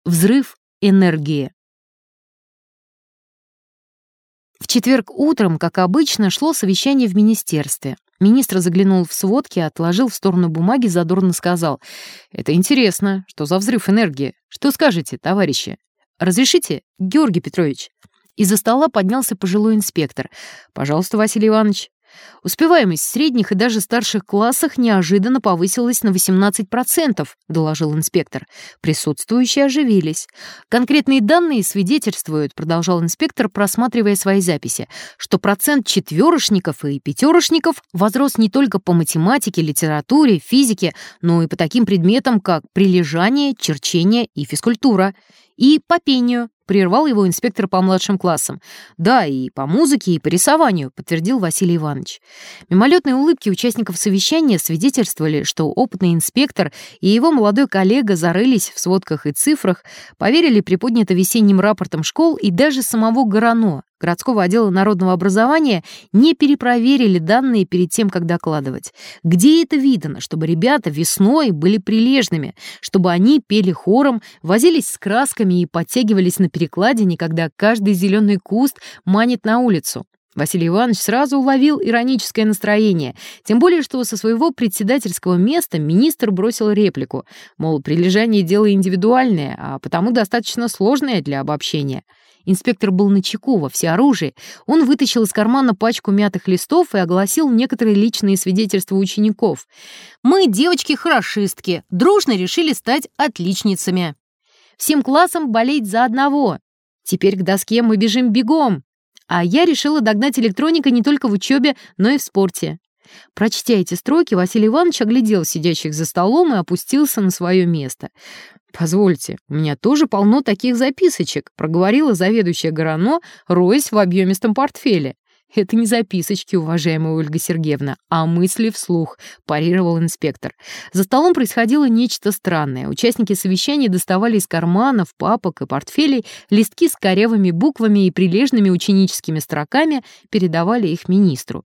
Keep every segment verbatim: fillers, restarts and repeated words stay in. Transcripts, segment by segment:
Взрыв энергии. В четверг утром, как обычно, шло совещание в министерстве. Министр заглянул в сводки, отложил в сторону бумаги, задорно сказал: «Это интересно. Что за взрыв энергии? Что скажете, товарищи? Разрешите, Георгий Петрович?» Из-за стола поднялся пожилой инспектор. «Пожалуйста, Василий Иванович». «Успеваемость в средних и даже старших классах неожиданно повысилась на восемнадцать процентов», — доложил инспектор. Присутствующие оживились. «Конкретные данные свидетельствуют», — продолжал инспектор, просматривая свои записи, «что процент четверошников и пятерошников возрос не только по математике, литературе, физике, но и по таким предметам, как прилежание, черчение и физкультура. И по пению», — прервал его инспектор по младшим классам. «Да, и по музыке, и по рисованию», — подтвердил Василий Иванович. Мимолетные улыбки участников совещания свидетельствовали, что опытный инспектор и его молодой коллега зарылись в сводках и цифрах, поверили приподнято весенним рапортам школ, и даже самого ГРАНО, городского отдела народного образования, не перепроверили данные перед тем, как докладывать. Где это видано, чтобы ребята весной были прилежными, чтобы они пели хором, возились с красками и подтягивались на перекладине, когда каждый зеленый куст манит на улицу? Василий Иванович сразу уловил ироническое настроение, тем более, что со своего председательского места министр бросил реплику, мол, прилежание — дело индивидуальное, а потому достаточно сложное для обобщения. Инспектор был начеку, во всеоружии. Он вытащил из кармана пачку мятых листов и огласил некоторые личные свидетельства учеников. «Мы, девочки-хорошистки, дружно решили стать отличницами. Всем классом болеть за одного. Теперь к доске мы бежим бегом. А я решила догнать электроника не только в учебе, но и в спорте». Прочтя эти строки, Василий Иванович оглядел сидящих за столом и опустился на свое место. «Позвольте, у меня тоже полно таких записочек», — проговорила заведующая ГРАНО, роясь в объемистом портфеле. «Это не записочки, уважаемая Ольга Сергеевна, а мысли вслух», — парировал инспектор. За столом происходило нечто странное. Участники совещания доставали из карманов, папок и портфелей листки с корявыми буквами и прилежными ученическими строками, передавали их министру.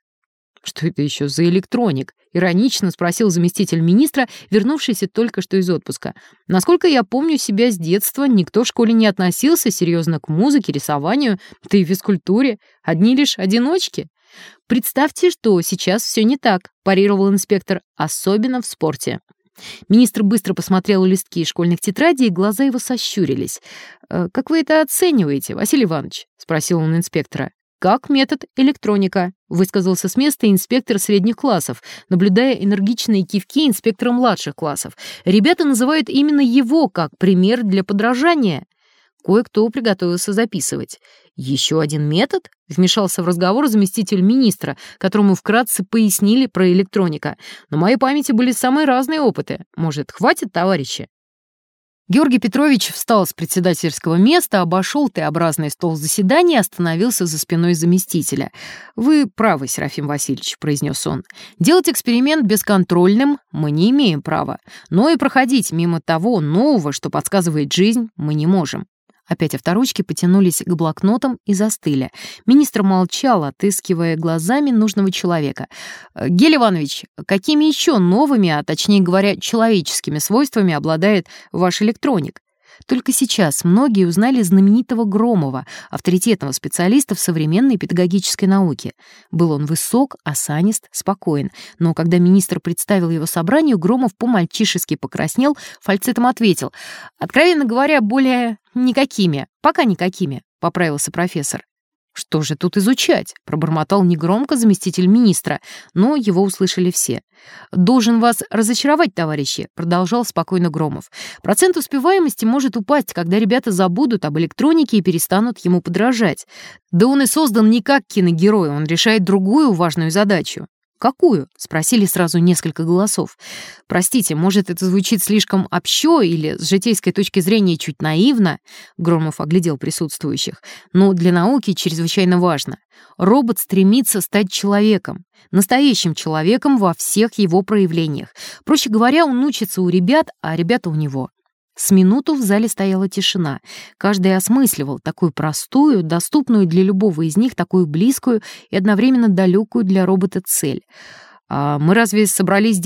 «Что это еще за электроник?» — иронично спросил заместитель министра, вернувшийся только что из отпуска. «Насколько я помню себя с детства, никто в школе не относился серьезно к музыке, рисованию, да и физкультуре. Одни лишь одиночки». «Представьте, что сейчас все не так», — парировал инспектор, «особенно в спорте». Министр быстро посмотрел листки школьных тетрадей, и глаза его сощурились. «Как вы это оцениваете, Василий Иванович?» — спросил он инспектора. «Как метод электроника», — высказался с места инспектор средних классов, наблюдая энергичные кивки инспектора младших классов. «Ребята называют именно его как пример для подражания». Кое-кто приготовился записывать. «Еще один метод?» — вмешался в разговор заместитель министра, которому вкратце пояснили про электроника. «На моей памяти были самые разные опыты. Может, хватит, товарищи?» Георгий Петрович встал с председательского места, обошел Т-образный стол заседания и остановился за спиной заместителя. «Вы правы, Серафим Васильевич», — произнес он. «Делать эксперимент бесконтрольным мы не имеем права, но и проходить мимо того нового, что подсказывает жизнь, мы не можем». Опять авторучки потянулись к блокнотам и застыли. Министр молчал, отыскивая глазами нужного человека. «Гель Иванович, какими еще новыми, а точнее говоря, человеческими свойствами обладает ваш электроник?» Только сейчас многие узнали знаменитого Громова, авторитетного специалиста в современной педагогической науке. Был он высок, осанист, спокоен. Но когда министр представил его собранию, Громов по-мальчишески покраснел, фальцетом ответил: «Откровенно говоря, более никакими, пока никакими», — поправился профессор. «Что же тут изучать?» — пробормотал негромко заместитель министра, но его услышали все. «Должен вас разочаровать, товарищи», — продолжал спокойно Громов. «Процент успеваемости может упасть, когда ребята забудут об электронике и перестанут ему подражать. Да он и создан не как киногерой, он решает другую важную задачу». «Какую?» — спросили сразу несколько голосов. «Простите, может, это звучит слишком общо или с житейской точки зрения чуть наивно?» Громов оглядел присутствующих. «Но для науки чрезвычайно важно. Робот стремится стать человеком, настоящим человеком во всех его проявлениях. Проще говоря, он учится у ребят, а ребята у него». С минуту в зале стояла тишина. Каждый осмысливал такую простую, доступную для любого из них, такую близкую и одновременно далекую для робота цель. «А мы разве собрались здесь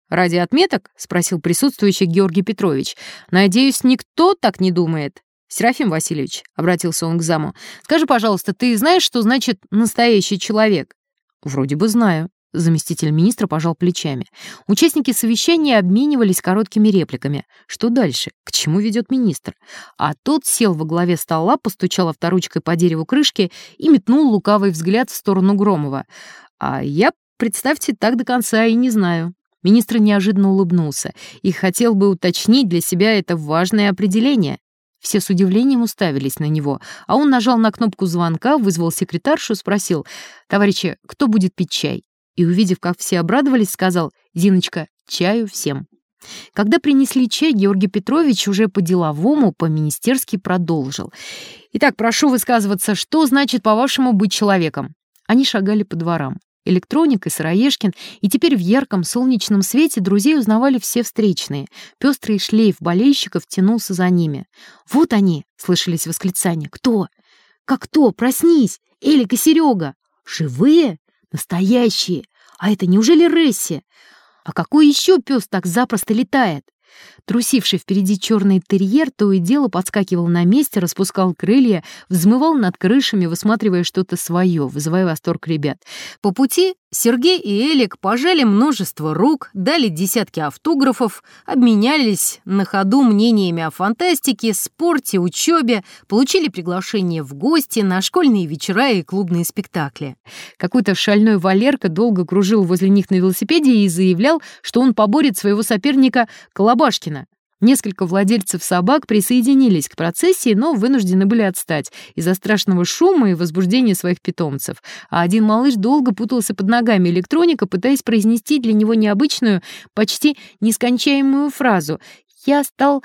«Ради отметок?» — спросил присутствующий Георгий Петрович. «Надеюсь, никто так не думает?» «Серафим Васильевич», — обратился он к заму, — «скажи, пожалуйста, ты знаешь, что значит «настоящий человек»?» «Вроде бы знаю». Заместитель министра пожал плечами. Участники совещания обменивались короткими репликами. Что дальше? К чему ведет министр? А тот сел во главе стола, постучал авторучкой по дереву крышки и метнул лукавый взгляд в сторону Громова. «А я, представьте, так до конца и не знаю». Министр неожиданно улыбнулся и хотел бы уточнить для себя это важное определение. Все с удивлением уставились на него, а он нажал на кнопку звонка, вызвал секретаршу, спросил: «Товарищи, кто будет пить чай?» И, увидев, как все обрадовались, сказал: «Зиночка, чаю всем». Когда принесли чай, Георгий Петрович уже по-деловому, по-министерски продолжил. «Итак, прошу высказываться, что значит, по-вашему, быть человеком?» Они шагали по дворам. Электроник и Сыроежкин, и теперь в ярком солнечном свете друзей узнавали все встречные. Пестрый шлейф болельщиков тянулся за ними. «Вот они!» — слышались восклицания. «Кто? Как кто? Проснись! Элик и Серега! Живые? Настоящие! А это неужели Ресси? А какой еще пес так запросто летает?» Трусивший впереди черный терьер то и дело подскакивал на месте, распускал крылья, взмывал над крышами, высматривая что-то свое, вызывая восторг ребят. По пути Сергей и Элик пожали множество рук, дали десятки автографов, обменялись на ходу мнениями о фантастике, спорте, учебе, получили приглашение в гости на школьные вечера и клубные спектакли. Какой-то шальной Валерка долго кружил возле них на велосипеде и заявлял, что он поборет своего соперника Колобашкина. Несколько владельцев собак присоединились к процессии, но вынуждены были отстать из-за страшного шума и возбуждения своих питомцев. А один малыш долго путался под ногами электроника, пытаясь произнести для него необычную, почти нескончаемую фразу «Я стал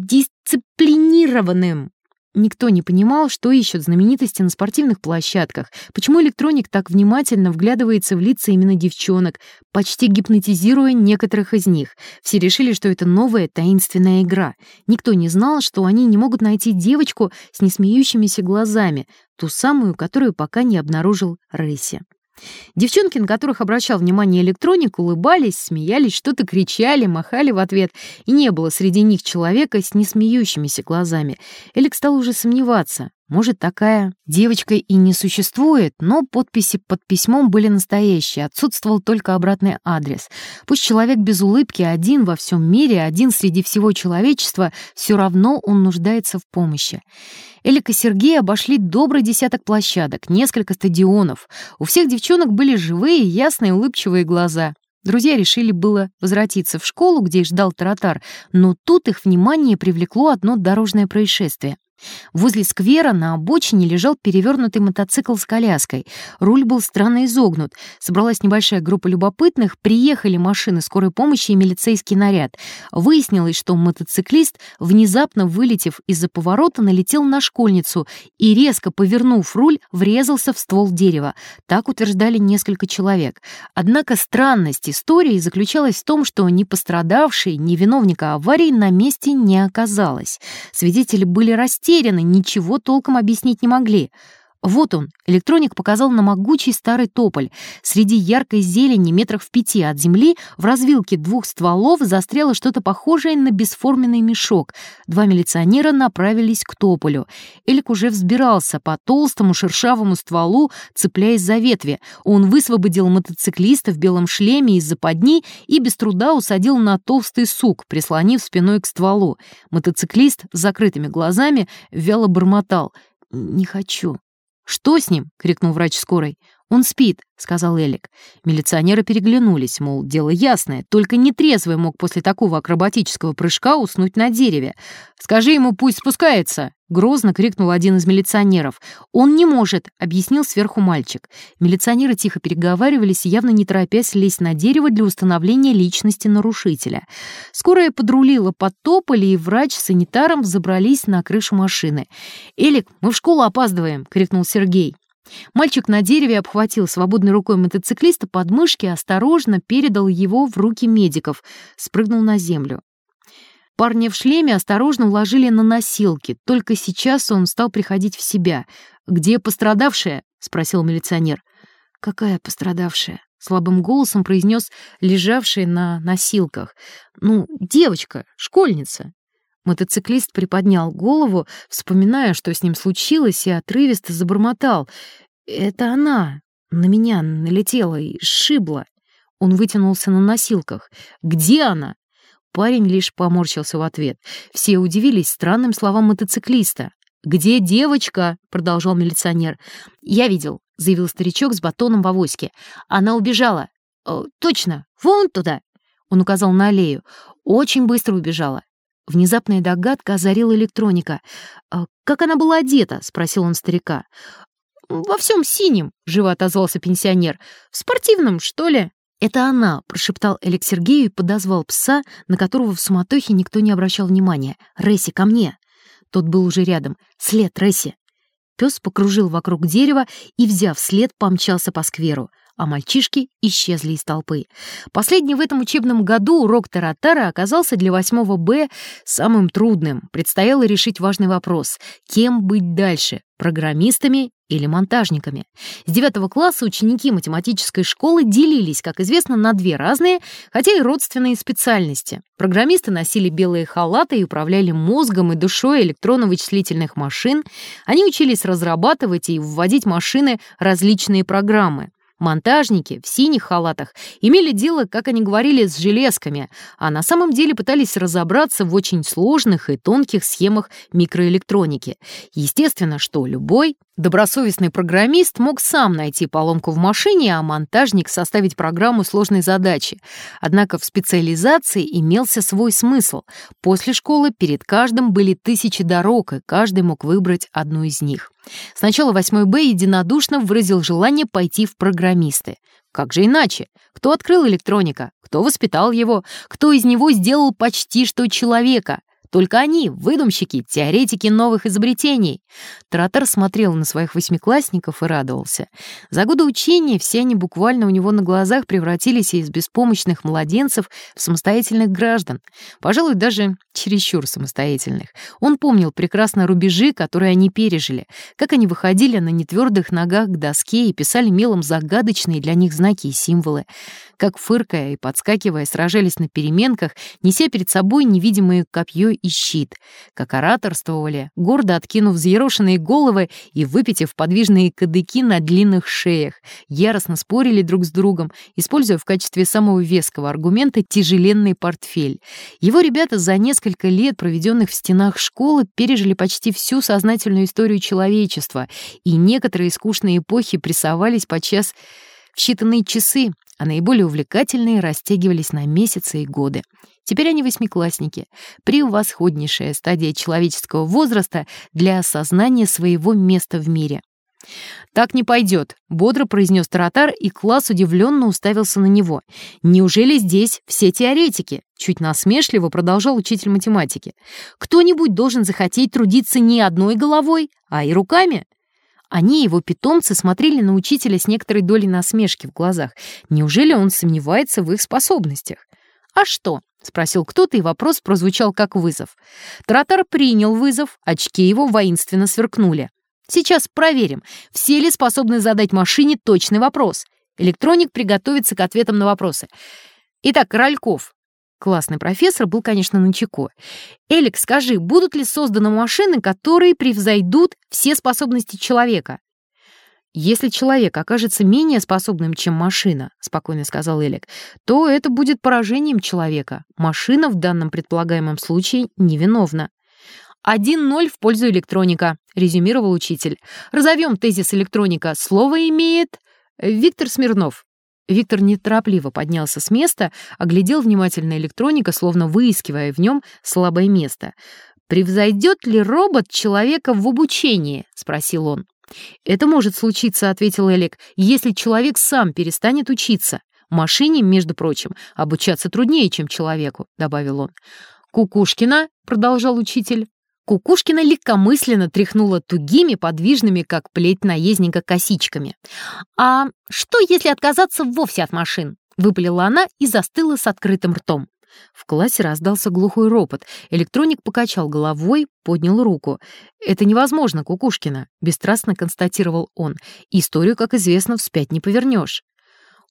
дисциплинированным». Никто не понимал, что ищут знаменитости на спортивных площадках, почему электроник так внимательно вглядывается в лица именно девчонок, почти гипнотизируя некоторых из них. Все решили, что это новая таинственная игра. Никто не знал, что они не могут найти девочку с несмеющимися глазами, ту самую, которую пока не обнаружил Ресси. Девчонки, на которых обращал внимание электроник, улыбались, смеялись, что-то кричали, махали в ответ, и не было среди них человека с несмеющимися глазами. Элик стал уже сомневаться. Может, такая девочка и не существует, но подписи под письмом были настоящие, отсутствовал только обратный адрес. Пусть человек без улыбки один во всем мире, один среди всего человечества, все равно он нуждается в помощи. Элик и Сергей обошли добрый десяток площадок, несколько стадионов. У всех девчонок были живые, ясные, улыбчивые глаза. Друзья решили было возвратиться в школу, где их ждал Таратар, но тут их внимание привлекло одно дорожное происшествие. Возле сквера на обочине лежал перевернутый мотоцикл с коляской. Руль был странно изогнут. Собралась небольшая группа любопытных, приехали машины скорой помощи и милицейский наряд. Выяснилось, что мотоциклист, внезапно вылетев из-за поворота, налетел на школьницу и, резко повернув руль, врезался в ствол дерева. Так утверждали несколько человек. Однако странность истории заключалась в том, что ни пострадавшей, ни виновника аварии на месте не оказалось. Свидетели были растеряны, ничего толком объяснить не могли. Вот он, электроник показал на могучий старый тополь. Среди яркой зелени метрах в пяти от земли в развилке двух стволов застряло что-то похожее на бесформенный мешок. Два милиционера направились к тополю. Элик уже взбирался по толстому шершавому стволу, цепляясь за ветви. Он высвободил мотоциклиста в белом шлеме из западни и без труда усадил на толстый сук, прислонив спиной к стволу. Мотоциклист с закрытыми глазами вяло бормотал: «Не хочу». «Что с ним?» — крикнул врач скорой. «Он спит», — сказал Элик. Милиционеры переглянулись, мол, дело ясное, только нетрезвый мог после такого акробатического прыжка уснуть на дереве. «Скажи ему, пусть спускается!» — грозно крикнул один из милиционеров. «Он не может», — объяснил сверху мальчик. Милиционеры тихо переговаривались, явно не торопясь лезть на дерево для установления личности нарушителя. Скорая подрулила под тополь, и врач с санитаром взобрались на крышу машины. «Элик, мы в школу опаздываем!» — крикнул Сергей. Мальчик на дереве обхватил свободной рукой мотоциклиста под мышки, осторожно передал его в руки медиков, спрыгнул на землю. Парня в шлеме осторожно уложили на носилки. Только сейчас он стал приходить в себя. «Где пострадавшая?» — спросил милиционер. «Какая пострадавшая?» — слабым голосом произнес лежавший на носилках. «Ну, девочка, школьница». Мотоциклист приподнял голову, вспоминая, что с ним случилось, и отрывисто забормотал. «Это она на меня налетела и сшибла». Он вытянулся на носилках. «Где она?» Парень лишь поморщился в ответ. Все удивились странным словам мотоциклиста. «Где девочка?» — продолжал милиционер. «Я видел», — заявил старичок с батоном в авоське. «Она убежала». «Точно, вон туда», — он указал на аллею. «Очень быстро убежала». Внезапная догадка озарила электроника. «Как она была одета?» — спросил он старика. «Во всем синем», — живо отозвался пенсионер. «В спортивном, что ли?» «Это она», — прошептал Элик Сергею и подозвал пса, на которого в суматохе никто не обращал внимания. «Ресси, ко мне!» Тот был уже рядом. «След, Ресси!» Пес покружил вокруг дерева и, взяв след, помчался по скверу, а мальчишки исчезли из толпы. Последний в этом учебном году урок Таратара оказался для восьмого Б самым трудным. Предстояло решить важный вопрос — кем быть дальше — программистами или монтажниками. С девятого класса ученики математической школы делились, как известно, на две разные, хотя и родственные специальности. Программисты носили белые халаты и управляли мозгом и душой электронно-вычислительных машин. Они учились разрабатывать и вводить в машины различные программы. Монтажники в синих халатах имели дело, как они говорили, с железками, а на самом деле пытались разобраться в очень сложных и тонких схемах микроэлектроники. Естественно, что любой добросовестный программист мог сам найти поломку в машине, а монтажник составить программу сложной задачи. Однако в специализации имелся свой смысл. После школы перед каждым были тысячи дорог, и каждый мог выбрать одну из них. Сначала восьмой Б единодушно выразил желание пойти в программисты. Как же иначе? Кто открыл электроника? Кто воспитал его? Кто из него сделал почти что человека? Только они, выдумщики, теоретики новых изобретений. Таратар смотрел на своих восьмиклассников и радовался. За годы учения все они буквально у него на глазах превратились из беспомощных младенцев в самостоятельных граждан. Пожалуй, даже чересчур самостоятельных. Он помнил прекрасно рубежи, которые они пережили, как они выходили на нетвердых ногах к доске и писали мелом загадочные для них знаки и символы, как, фыркая и подскакивая, сражались на переменках, неся перед собой невидимое копье и щит, как ораторствовали, гордо откинув взъерошенные головы и выпитив подвижные кадыки на длинных шеях, яростно спорили друг с другом, используя в качестве самого веского аргумента тяжеленный портфель. Его ребята за несколько лет, проведенных в стенах школы, пережили почти всю сознательную историю человечества, и некоторые скучные эпохи прессовались подчас в считанные часы, а наиболее увлекательные растягивались на месяцы и годы. Теперь они восьмиклассники, превосходнейшая стадия человеческого возраста для осознания своего места в мире. «Так не пойдет», — бодро произнес Таратар, и класс удивленно уставился на него. «Неужели здесь все теоретики?» — чуть насмешливо продолжал учитель математики. «Кто-нибудь должен захотеть трудиться не одной головой, а и руками». Они, его питомцы, смотрели на учителя с некоторой долей насмешки в глазах. Неужели он сомневается в их способностях? «А что?» — спросил кто-то, и вопрос прозвучал как вызов. Таратар принял вызов, очки его воинственно сверкнули. «Сейчас проверим, все ли способны задать машине точный вопрос. Электроник приготовится к ответам на вопросы. Итак, Корольков». Классный профессор был, конечно, начеку. «Элик, скажи, будут ли созданы машины, которые превзойдут все способности человека?» «Если человек окажется менее способным, чем машина, — спокойно сказал Элик, — то это будет поражением человека. Машина в данном предполагаемом случае невиновна». «Один ноль в пользу электроника», — резюмировал учитель. «Разовьем тезис электроника. Слово имеет Виктор Смирнов». Виктор неторопливо поднялся с места, оглядел внимательно электроника, словно выискивая в нем слабое место. «Превзойдет ли робот человека в обучении?» — спросил он. «Это может случиться», — ответил Элик, — «если человек сам перестанет учиться. Машине, между прочим, обучаться труднее, чем человеку», — добавил он. «Кукушкина», — продолжал учитель. Кукушкина легкомысленно тряхнула тугими, подвижными, как плеть наездника, косичками. «А что, если отказаться вовсе от машин?» — выпалила она и застыла с открытым ртом. В классе раздался глухой ропот. Электроник покачал головой, поднял руку. «Это невозможно, Кукушкина», — бесстрастно констатировал он. «Историю, как известно, вспять не повернешь».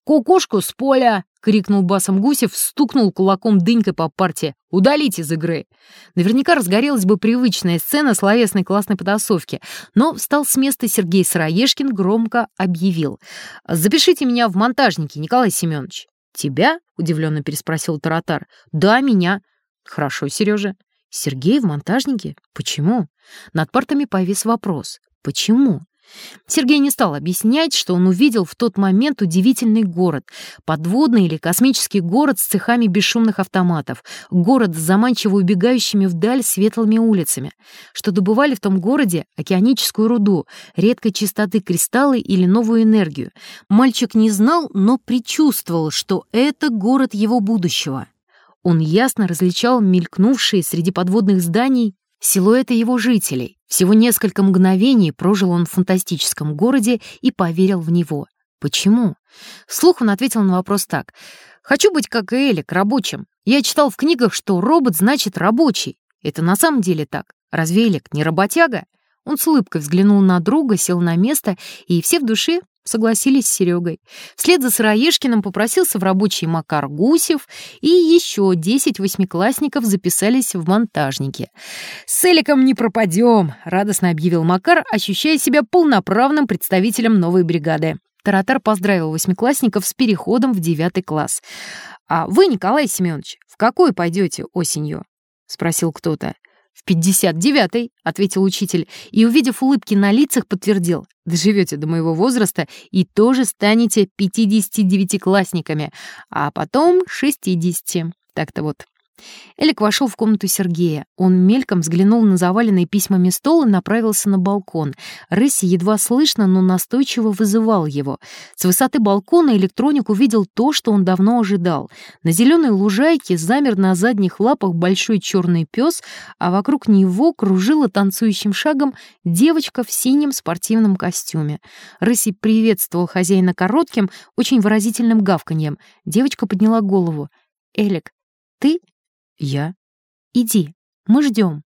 «Кукушку с поля!» — крикнул басом Гусев, стукнул кулаком дынькой по парте. «Удалить из игры!» Наверняка разгорелась бы привычная сцена словесной классной потасовки, но встал с места Сергей Сыроежкин, громко объявил: «Запишите меня в монтажники, Николай Семенович». «Тебя?» — удивленно переспросил Таратар. «Да, меня». «Хорошо, Сережа». «Сергей в монтажнике? Почему?» Над партами повис вопрос. «Почему?» Сергей не стал объяснять, что он увидел в тот момент удивительный город, подводный или космический город с цехами бесшумных автоматов, город с заманчиво убегающими вдаль светлыми улицами, что добывали в том городе океаническую руду, редкой чистоты кристаллы или новую энергию. Мальчик не знал, но предчувствовал, что это город его будущего. Он ясно различал мелькнувшие среди подводных зданий силуэты его жителей. Всего несколько мгновений прожил он в фантастическом городе и поверил в него. Почему? Вслух он ответил на вопрос так. «Хочу быть как и Элик, рабочим. Я читал в книгах, что робот значит рабочий. Это на самом деле так. Разве Элик не работяга?» Он с улыбкой взглянул на друга, сел на место, и все в душе согласились с Серегой. Вслед за Сыроежкиным попросился в рабочий Макар Гусев, и еще десять восьмиклассников записались в монтажники. «С Эликом не пропадем», — радостно объявил Макар, ощущая себя полноправным представителем новой бригады. Таратар поздравил восьмиклассников с переходом в девятый класс. «А вы, Николай Семенович, в какой пойдете осенью?» — спросил кто-то. «В пятьдесят девятый», — ответил учитель, и, увидев улыбки на лицах, подтвердил: «Доживете до моего возраста и тоже станете пятидесятидевятиклассниками, а потом шестидесяти. Так-то вот». Элик вошел в комнату Сергея. Он мельком взглянул на заваленный письмами стол и направился на балкон. Рысси едва слышно, но настойчиво вызывал его. С высоты балкона электроник увидел то, что он давно ожидал. На зеленой лужайке замер на задних лапах большой черный пес, а вокруг него кружила танцующим шагом девочка в синем спортивном костюме. Рысси приветствовал хозяина коротким, очень выразительным гавканьем. Девочка подняла голову. «Элик, ты?» «Я?» «Иди, мы ждем».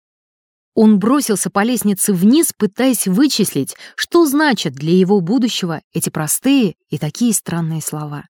Он бросился по лестнице вниз, пытаясь вычислить, что значат для его будущего эти простые и такие странные слова.